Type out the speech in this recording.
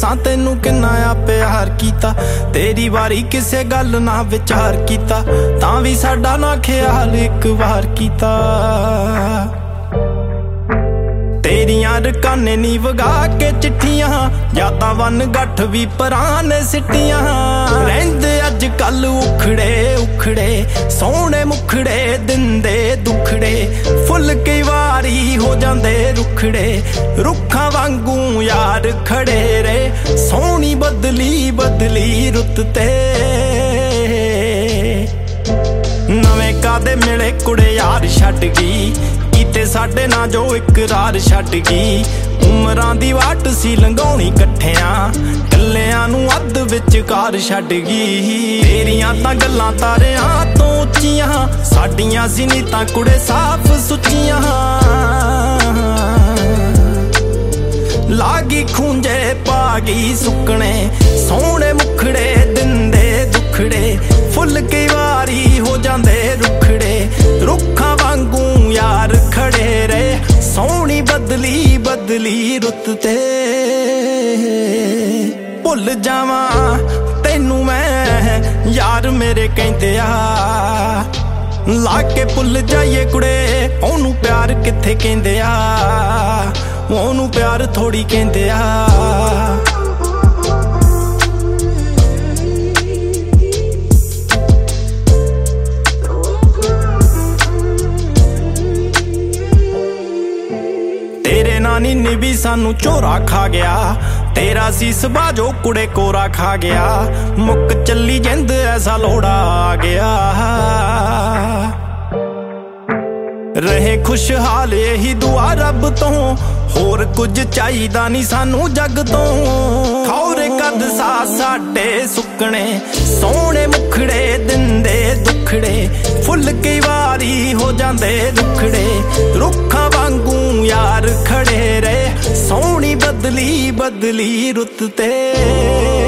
दसां तैनू किन्ना आ प्यार कीता। तेरी वारी किसे गल ना विचार कीता, तां भी साडा ना ख्याल एक बार कीता। तेरियां रकाने नी वगा के चिट्ठियां, यादां वन गठ भी पराने सिट्टियां। रहिंदे अज कल उखड़े उखड़े, सोहणे मुखड़े दिंदे दुखड़े। फुल कई वारी हो जांदे रुखड़े, रुखां वांगू यार खड़े रे। सोहनी बदली बदली रुत ते, नवें कादे मिले कुड़े यार छड्ड गई। कीते साडे ना जो इकरार छड्ड गई। उमरां दी वाट सी लंघाउणी कट्ठियां, कल्लियां नूं अध विचकार छड्ड गई। तेरियां तां गल्लां तारियां तों उच्चियां, साडियां सी नीतां कुड़े साफ सुच्चियां। लागी खूंजे पा गई सुकणे, सोहणे मुखड़े दिंदे दुखड़े। फुल कई वारी हो जांदे रुखड़े, रुखां वांगू यार खड़े रे। सोहनी बदली बदली रुत ते, भुल जावां तैनू मैं यार मेरे कहंदे आ। लाके भुल जाइए कुड़े ओनू प्यार कित्थे कहंदे आ, ओनू प्यार थोड़ी कहंदे आ। तेरे नानी ने भी सानू चोरा खा गया, तेरा सीस बाजो कुड़े कोरा खा गया। मुक चली जिंद ऐसा लोड़ा आ गया। रहे खुशहाल यही दुआ रब तो, होर कुछ चाहिदा नहीं सानू जग तो। खौरे कद सा साडे सुकने, सोहणे मुखड़े दिंदे दुखड़े। फुल कई वारी हो जांदे रुखड़े, रुखां वांगू यार खड़े रे। सोहनी बदली बदली रुत ते।